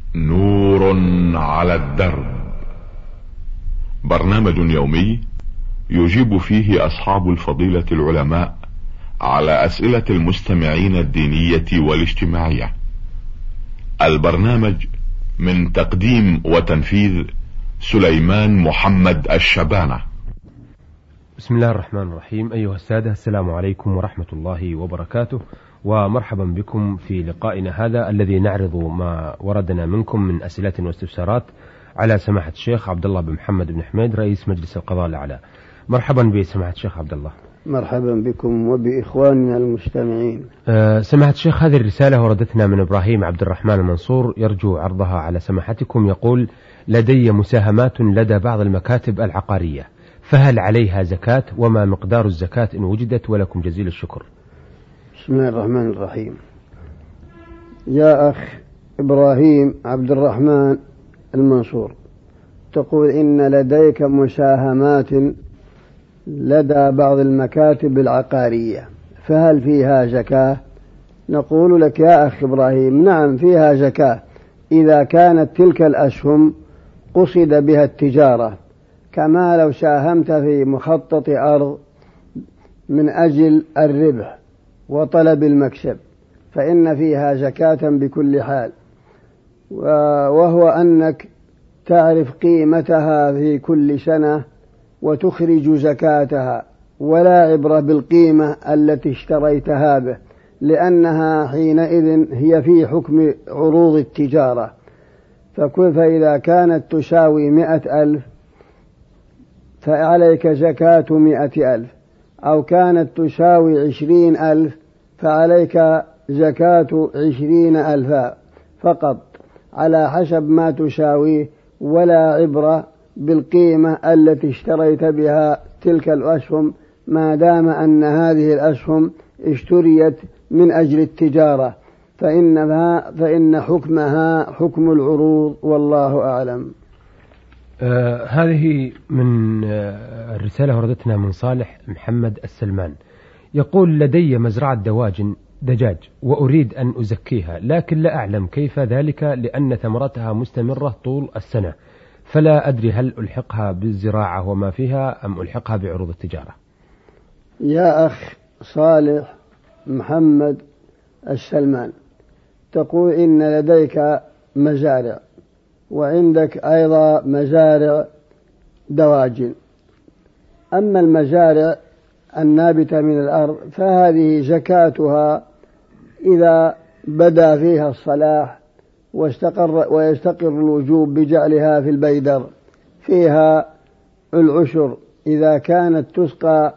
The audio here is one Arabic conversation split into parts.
نور على الدرب، برنامج يومي يجيب فيه أصحاب الفضيلة العلماء على أسئلة المستمعين الدينية والاجتماعية. البرنامج من تقديم وتنفيذ سليمان محمد الشبانة. بسم الله الرحمن الرحيم. أيها السادة، السلام عليكم ورحمة الله وبركاته، ومرحبا بكم في لقائنا هذا الذي نعرض ما وردنا منكم من أسئلة واستفسارات على سماحة الشيخ عبد الله بن محمد بن حميد رئيس مجلس القضاء الأعلى. مرحبا بسماحة الشيخ عبد الله. مرحبا بكم وبإخواننا المستمعين. سماحة الشيخ، هذه الرسالة وردتنا من إبراهيم عبد الرحمن المنصور يرجو عرضها على سماحتكم. يقول: لدي مساهمات لدى بعض المكاتب العقارية، فهل عليها زكاة؟ وما مقدار الزكاة إن وجدت؟ ولكم جزيل الشكر. بسم الله الرحمن الرحيم. يا أخ إبراهيم عبد الرحمن المنصور، تقول إن لديك مساهمات لدى بعض المكاتب العقارية، فهل فيها زكاة؟ نقول لك يا أخ إبراهيم: نعم، فيها زكاة إذا كانت تلك الأسهم قصد بها التجارة، كما لو ساهمت في مخطط أرض من أجل الربح وطلب المكسب، فإن فيها زكاة بكل حال، وهو أنك تعرف قيمتها في كل سنة وتخرج زكاتها، ولا عبرة بالقيمة التي اشتريتها به، لأنها حينئذ هي في حكم عروض التجارة. فإذا كانت تساوي 100,000 فعليك زكاة 100,000، أو كانت تساوي 20,000 فعليك زكاة 20,000 فقط، على حسب ما تساويه، ولا عبرة بالقيمة التي اشتريت بها تلك الأسهم، ما دام أن هذه الأسهم اشتريت من أجل التجارة، فإن حكمها حكم العروض، والله أعلم. هذه من الرسالة وردتنا من صالح محمد السلمان. يقول: لدي مزرعة دجاج وأريد أن أزكيها، لكن لا أعلم كيف ذلك لأن ثمرتها مستمرة طول السنة، فلا أدري هل ألحقها بالزراعة وما فيها أم ألحقها بعروض التجارة. يا أخ صالح محمد السلمان، تقول إن لديك مزارع وعندك أيضا مزارع دواجن. أما المزارع النابتة من الأرض فهذه زكاتها إذا بدا فيها الصلاح ويستقر الوجوب بجعلها في البيدر، فيها العشر إذا كانت تسقى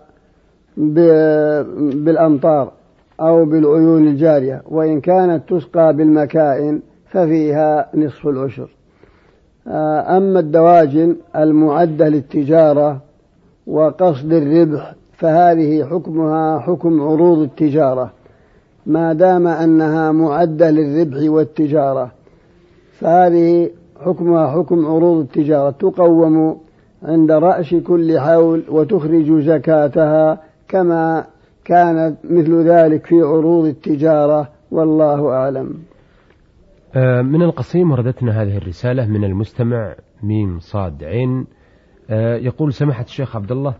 بالأمطار أو بالعيون الجارية، وإن كانت تسقى بالمكائن ففيها نصف العشر. أما الدواجن المعدة للتجارة وقصد الربح فهذه حكمها حكم عروض التجارة، ما دام أنها معدة للربح والتجارة، فهذه حكمها حكم عروض التجارة، تقوم عند رأس كل حول وتخرج زكاتها كما كانت مثل ذلك في عروض التجارة، والله أعلم. من القصيم وردتنا هذه الرسالة من المستمع ميم صاد عين. يقول: سماحة الشيخ عبد الله،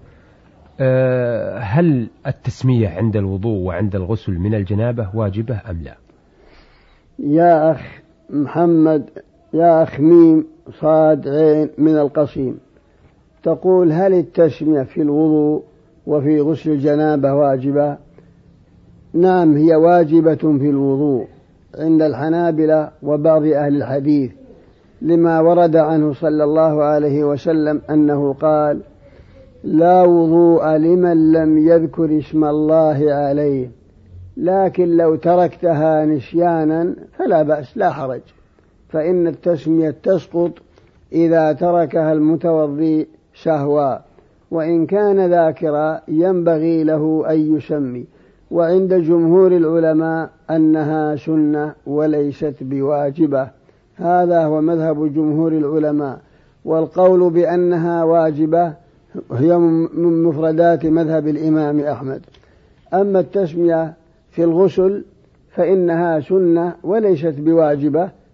هل التسمية عند الوضوء وعند الغسل من الجنابة واجبة أم لا؟ يا أخ محمد، يا أخ ميم صاد عين من القصيم، تقول: هل التسمية في الوضوء وفي غسل الجنابة واجبة؟ نعم، هي واجبة في الوضوء عند الحنابلة وبعض أهل الحديث، لما ورد عنه صلى الله عليه وسلم أنه قال: لا وضوء لمن لم يذكر اسم الله عليه، لكن لو تركتها نسيانا فلا بأس، لا حرج، فإن التسمية تسقط إذا تركها المتوضي سهوا، وإن كان ذاكرا ينبغي له أن يسمي. وعند جمهور العلماء أنها سنة وليست بواجبة، هذا هو مذهب جمهور العلماء، والقول بأنها واجبة هي من مفردات مذهب الإمام أحمد. أما التسمية في الغسل فإنها سنة وليست بواجبة،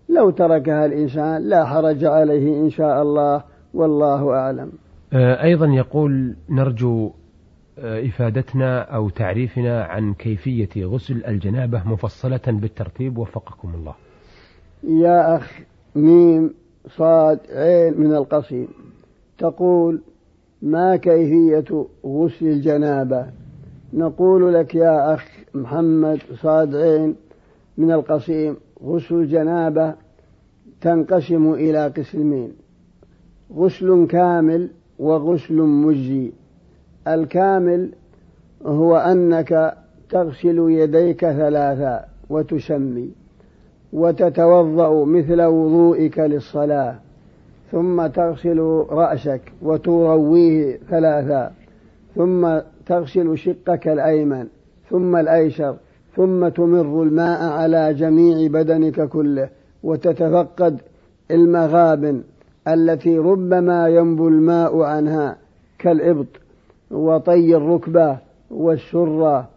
لو تركها الإنسان لا حرج عليه إن شاء الله، والله أعلم. أيضا يقول نرجو إفادتنا أو تعريفنا عن كيفية غسل الجنابة مفصلة بالترتيب وفقكم الله. يا أخ ميم صاد عين من القصيم، تقول ما كيفية غسل الجنابة؟ نقول لك يا أخ محمد صاد عين من القصيم، غسل الجنابة تنقسم إلى قسمين: غسل كامل وغسل مجزي. الكامل هو أنك تغسل يديك 3 وتسمي وتتوضأ مثل وضوئك للصلاة، ثم تغسل رأسك وترويه 3، ثم تغسل شقك الأيمن ثم الأيسر، ثم تمر الماء على جميع بدنك كله، وتتفقد المغابن التي ربما ينبو الماء عنها كالإبط وطي الركبة والسرة،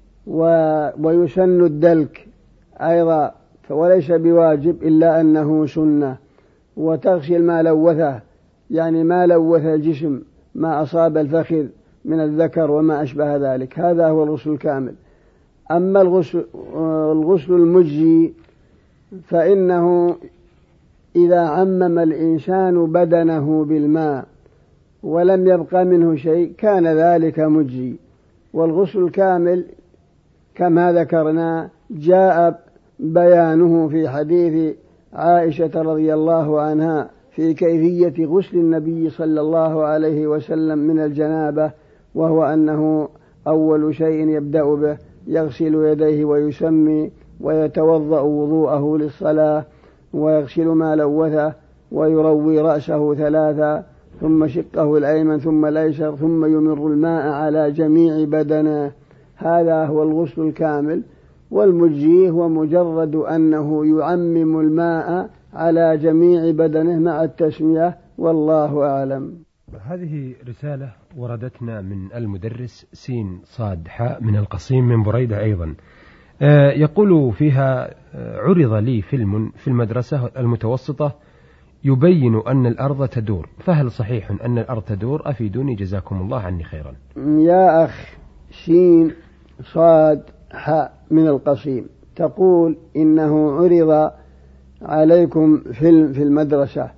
ويسن الدلك أيضا وليس بواجب إلا أنه سنة، وتغسل ما لوثه، يعني ما لوث الجسم، ما أصاب الفخذ من الذكر وما أشبه ذلك، هذا هو الغسل الكامل. أما الغسل المجزي فإنه إذا عمم الإنسان بدنه بالماء ولم يبق منه شيء كان ذلك مجزي. والغسل الكامل كما ذكرنا جاء بيانه في حديث عائشة رضي الله عنها في كيفية غسل النبي صلى الله عليه وسلم من الجنابة، وهو أنه أول شيء يبدأ به يغسل يديه ويسمي ويتوضأ وضوءه للصلاة، ويغسل ما لوثه ويروي رأسه 3، ثم شقه الأيمن ثم الأيسر، ثم يمر الماء على جميع بدنه. هذا هو الغسل الكامل. والمجزي هو مجرد أنه يعمم الماء على جميع بدنه مع التسمية، والله أعلم. هذه رسالة وردتنا من المدرس سين صاد حاء من القصيم من بريدة أيضا، يقول فيها: عرض لي فيلم في المدرسة المتوسطة يبين أن الأرض تدور، فهل صحيح أن الأرض تدور؟ أفيدوني جزاكم الله عني خيرا. يا أخ سين صاد حاء من القصيم، تقول إنه عرض عليكم فيلم في المدرسة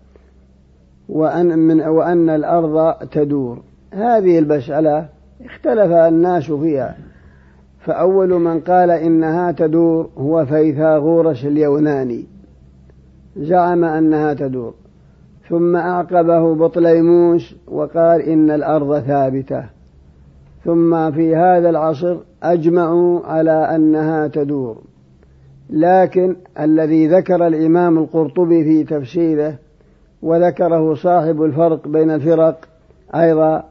وأن الأرض تدور. هذه المسألة اختلف الناس فيها، فأول من قال إنها تدور هو فيثاغورس اليوناني، زعم أنها تدور، ثم أعقبه بطليموس وقال إن الأرض ثابتة، ثم في هذا العصر أجمعوا على أنها تدور. لكن الذي ذكر الإمام القرطبي في تفسيره وذكره صاحب الفرق بين الفرق أيضا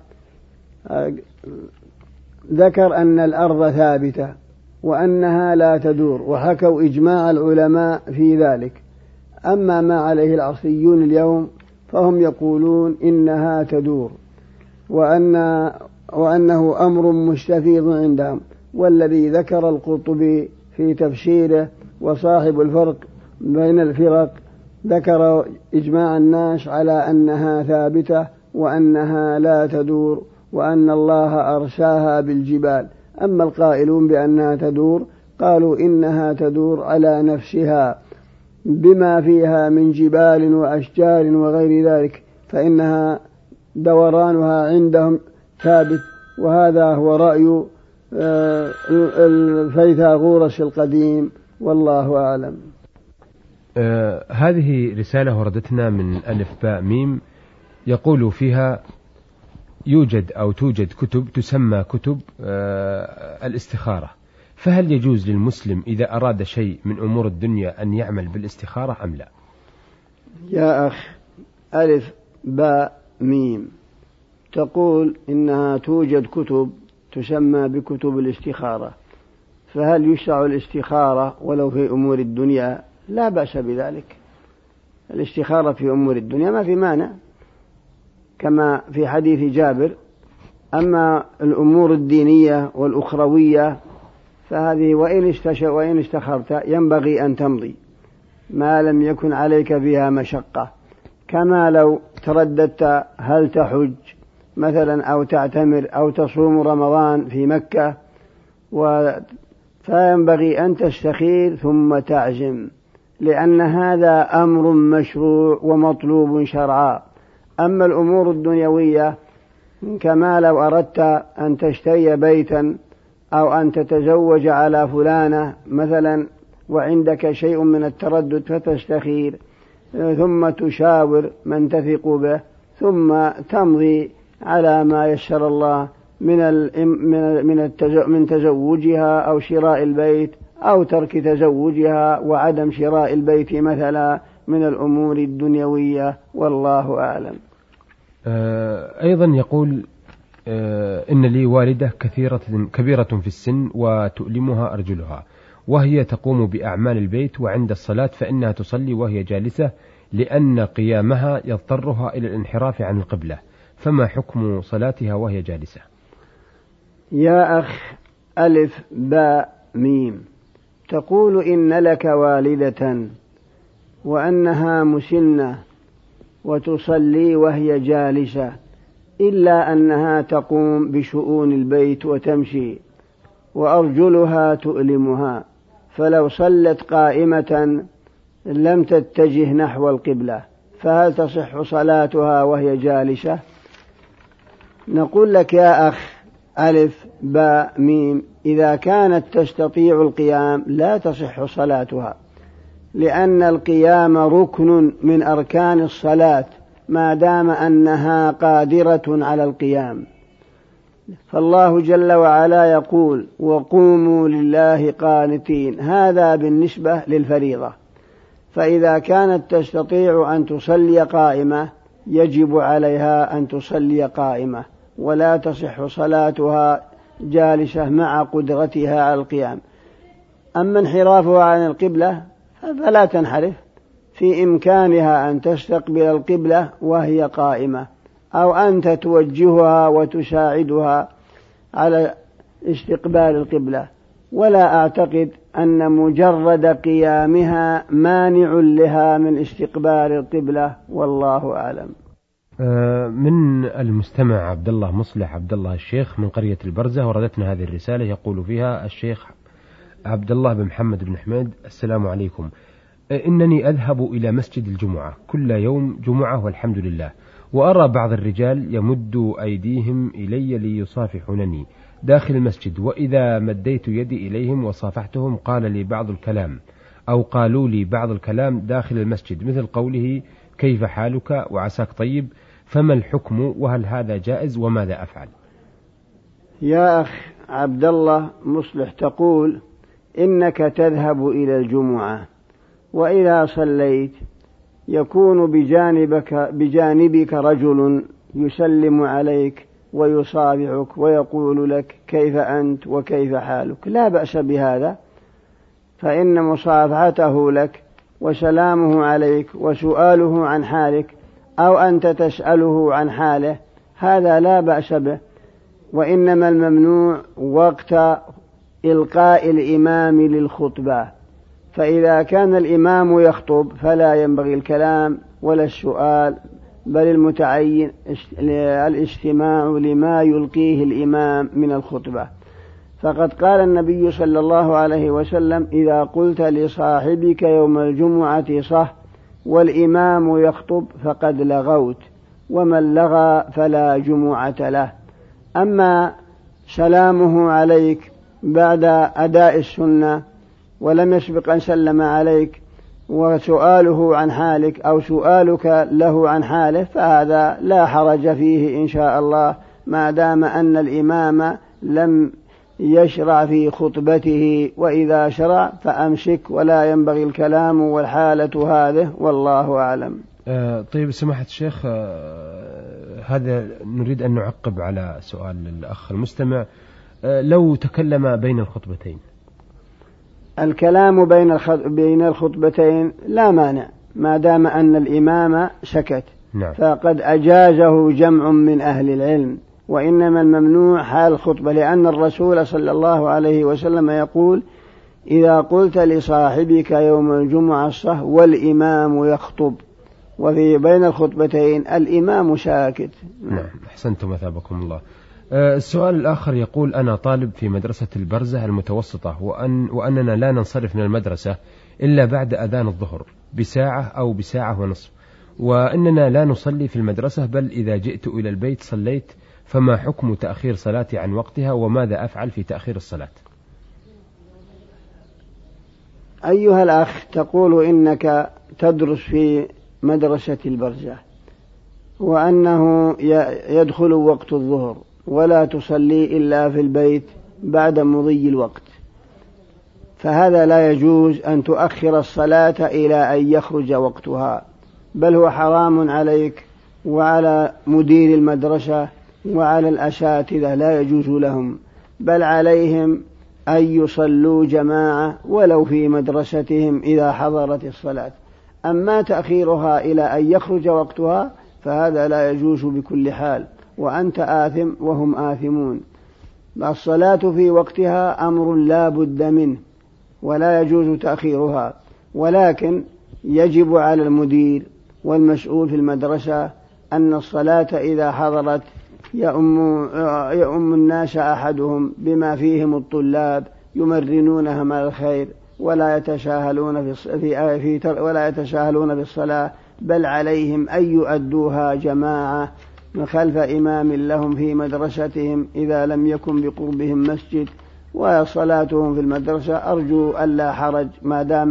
ذكر أن الأرض ثابتة وأنها لا تدور، وحكوا إجماع العلماء في ذلك. أما ما عليه العصريون اليوم فهم يقولون إنها تدور وأنه أمر مستفيض عندهم. والذي ذكر القرطبي في تفسيره وصاحب الفرق بين الفرق ذكر إجماع الناس على أنها ثابتة وأنها لا تدور، وأن الله أرساها بالجبال. أما القائلون بأنها تدور قالوا إنها تدور على نفسها بما فيها من جبال وأشجار وغير ذلك، فإنها دورانها عندهم ثابت. وهذا هو رأي الفيثاغورس القديم، والله أعلم. هذه رسالة وردتنا من ألف باء ميم، يقول فيها: توجد كتب تسمى كتب الاستخارة، فهل يجوز للمسلم إذا أراد شيء من أمور الدنيا أن يعمل بالاستخارة أم لا؟ يا أخ ألف باء ميم، تقول إنها توجد كتب تسمى بكتب الاستخارة، فهل يشرع الاستخارة ولو في أمور الدنيا؟ لا بأس بذلك، الاستخارة في أمور الدنيا ما في مانع، كما في حديث جابر. أما الأمور الدينية والأخروية فهذه وإن استخرت ينبغي أن تمضي، ما لم يكن عليك فيها مشقة، كما لو ترددت هل تحج مثلا أو تعتمر أو تصوم رمضان في مكة، فينبغي أن تستخير ثم تعزم، لأن هذا أمر مشروع ومطلوب شرعا. أما الأمور الدنيوية كما لو أردت أن تشتري بيتا أو أن تتزوج على فلانة مثلا وعندك شيء من التردد فتستخير ثم تشاور من تثق به ثم تمضي على ما يسر الله من تزوجها أو شراء البيت أو ترك تزوجها وعدم شراء البيت مثلا من الأمور الدنيوية، والله أعلم. أيضا يقول إن لي والدة كبيرة في السن وتؤلمها أرجلها، وهي تقوم بأعمال البيت، وعند الصلاة فإنها تصلي وهي جالسة لأن قيامها يضطرها إلى الانحراف عن القبلة، فما حكم صلاتها وهي جالسة؟ يا أخ ألف باء ميم، تقول إن لك والدة وأنها مسنة وتصلي وهي جالسة، إلا أنها تقوم بشؤون البيت وتمشي وأرجلها تؤلمها، فلو صلت قائمة لم تتجه نحو القبلة فهل تصح صلاتها وهي جالسة؟ نقول لك يا أخ ألف باء ميم، إذا كانت تستطيع القيام لا تصح صلاتها، لأن القيام ركن من أركان الصلاة ما دام أنها قادرة على القيام. فالله جل وعلا يقول وقوموا لله قانتين، هذا بالنسبة للفريضة، فإذا كانت تستطيع أن تصلي قائمة يجب عليها أن تصلي قائمة، ولا تصح صلاتها جالسة مع قدرتها على القيام. أما انحرافها عن القبلة فلا تنحرف، في إمكانها أن تستقبل القبلة وهي قائمة، أو أنت توجهها وتساعدها على استقبال القبلة، ولا أعتقد أن مجرد قيامها مانع لها من استقبال القبلة، والله أعلم. من المستمع عبد الله مصلح عبد الله الشيخ من قرية البرزة، وردتنا هذه الرسالة، يقول فيها الشيخ عبد الله بن محمد بن حميد: السلام عليكم، إنني أذهب إلى مسجد الجمعة كل يوم جمعة والحمد لله، وأرى بعض الرجال يمد أيديهم إلي ليصافحونني داخل المسجد، وإذا مديت يدي إليهم وصافحتهم قالوا لي بعض الكلام داخل المسجد، مثل قوله كيف حالك وعساك طيب، فما الحكم وهل هذا جائز وماذا أفعل؟ يا أخ عبد الله مصلح، تقول إنك تذهب إلى الجمعة، وإذا صليت يكون بجانبك رجل يسلم عليك ويصافحك ويقول لك كيف أنت وكيف حالك، لا بأس بهذا، فإن مصافحته لك وسلامه عليك وسؤاله عن حالك أو أنت تسأله عن حاله هذا لا بأس به، وإنما الممنوع وقت إلقاء الإمام للخطبة، فإذا كان الإمام يخطب فلا ينبغي الكلام ولا السؤال، بل المتعين الاستماع لما يلقيه الإمام من الخطبة، فقد قال النبي صلى الله عليه وسلم: إذا قلت لصاحبك يوم الجمعة صح والإمام يخطب فقد لغوت، ومن لغى فلا جمعة له. أما سلامه عليك بعد أداء السنة ولم يسبق أن سلم عليك وسؤاله عن حالك أو سؤالك له عن حاله فهذا لا حرج فيه إن شاء الله، ما دام أن الإمام لم يشرع في خطبته، وإذا شرع فأمسك ولا ينبغي الكلام والحالة هذه، والله أعلم. طيب سماحة الشيخ، هذا نريد أن نعقب على سؤال الأخ المستمع، لو تكلم بين الخطبتين. الكلام بين الخطبتين لا مانع ما دام أن الإمام سكت. نعم. فقد أجازه جمع من أهل العلم، وإنما الممنوع حال الخطبة، لأن الرسول صلى الله عليه وسلم يقول: إذا قلت لصاحبك يوم الجمعة صح والإمام يخطب، وفي بين الخطبتين الإمام ساكت. نعم، أحسنتم أثابكم الله. السؤال الآخر يقول: أنا طالب في مدرسة البرزة المتوسطة، وأننا لا ننصرف من المدرسة إلا بعد أذان الظهر بساعة أو بساعة ونصف، وأننا لا نصلي في المدرسة، بل إذا جئت إلى البيت صليت، فما حكم تأخير صلاتي عن وقتها، وماذا أفعل في تأخير الصلاة؟ أيها الأخ، تقول إنك تدرس في مدرسة البرزة وأنه يدخل وقت الظهر ولا تصلي إلا في البيت بعد مضي الوقت، فهذا لا يجوز أن تؤخر الصلاة إلى أن يخرج وقتها، بل هو حرام عليك وعلى مدير المدرسة وعلى الأساتذة، لا يجوز لهم، بل عليهم أن يصلوا جماعة ولو في مدرستهم إذا حضرت الصلاة. أما تأخيرها إلى أن يخرج وقتها فهذا لا يجوز بكل حال، وأنت آثم وهم آثمون. الصلاة في وقتها أمر لا بد منه ولا يجوز تأخيرها، ولكن يجب على المدير والمسؤول في المدرسة أن الصلاة إذا حضرت يؤم الناس أحدهم بما فيهم الطلاب يمرنونهم على الخير ولا يتساهلون بالصلاة، بل عليهم أن يؤدوها جماعة خلف إمام لهم في مدرستهم إذا لم يكن بقربهم مسجد، وصلاتهم في المدرسة أرجو ألا حرج ما دام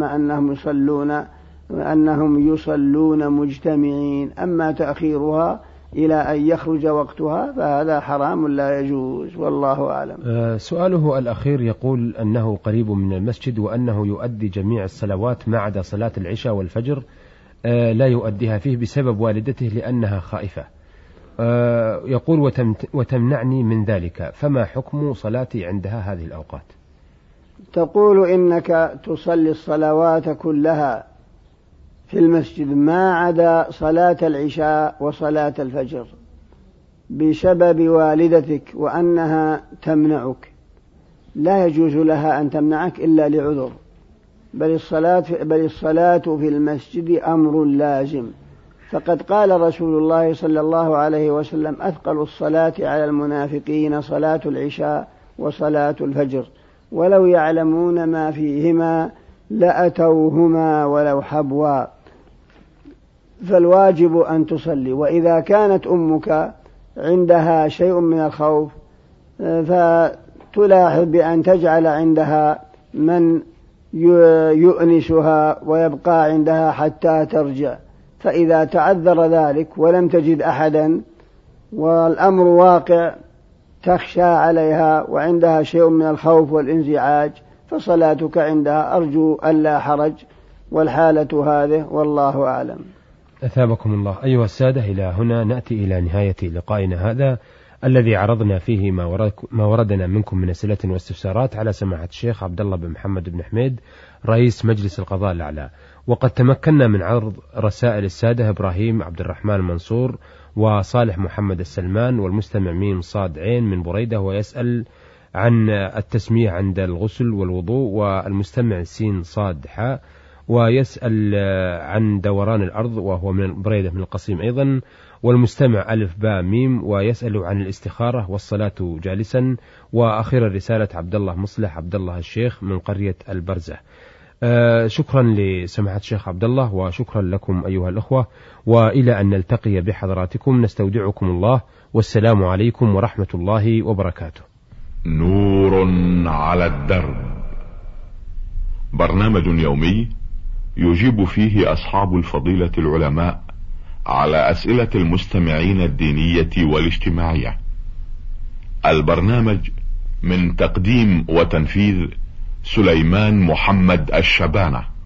أنهم يصلون مجتمعين. أما تأخيرها إلى أن يخرج وقتها فهذا حرام لا يجوز، والله أعلم. سؤاله الأخير يقول أنه قريب من المسجد وأنه يؤدي جميع الصلوات ما عدا صلاة العشاء والفجر لا يؤديها فيه بسبب والدته لأنها خائفة، يقول وتمنعني من ذلك، فما حكم صلاتي عندها هذه الأوقات؟ تقول إنك تصلي الصلوات كلها في المسجد ما عدا صلاة العشاء وصلاة الفجر بسبب والدتك وأنها تمنعك، لا يجوز لها أن تمنعك إلا لعذر، بل الصلاة في المسجد أمر لازم، فقد قال رسول الله صلى الله عليه وسلم: أثقل الصلاة على المنافقين صلاة العشاء وصلاة الفجر، ولو يعلمون ما فيهما لأتوهما ولو حبوا، فالواجب أن تصلي. وإذا كانت أمك عندها شيء من الخوف فتلاحظ بأن تجعل عندها من يؤنسها ويبقى عندها حتى ترجع، فإذا تعذر ذلك ولم تجد أحدا والأمر واقع تخشى عليها وعندها شيء من الخوف والانزعاج فصلاتك عندها أرجو ألا حرج، والحالة هذه والله أعلم. أثابكم الله. أيها السادة، إلى هنا نأتي إلى نهاية لقائنا هذا الذي عرضنا فيه ما وردنا منكم من أسئلة واستفسارات على سماحة الشيخ عبد الله بن محمد بن حميد رئيس مجلس القضاء الأعلى، وقد تمكنا من عرض رسائل السادة إبراهيم عبد الرحمن منصور وصالح محمد السلمان والمستمع ميم صاد عين من بريدة، ويسأل عن التسمية عند الغسل والوضوء، والمستمع سين صاد حاء ويسأل عن دوران الأرض وهو من بريدة من القصيم أيضا، والمستمع ألف باء ميم ويسأل عن الاستخارة والصلاة جالسا، وأخيرا رسالة عبد الله مصلح عبد الله الشيخ من قرية البرزة. شكرا لسماحة الشيخ عبد الله وشكرا لكم أيها الأخوة، وإلى أن نلتقي بحضراتكم نستودعكم الله، والسلام عليكم ورحمة الله وبركاته. نور على الدرب، برنامج يومي يجيب فيه أصحاب الفضيلة العلماء على أسئلة المستمعين الدينية والاجتماعية. البرنامج من تقديم وتنفيذ سليمان محمد الشبانة.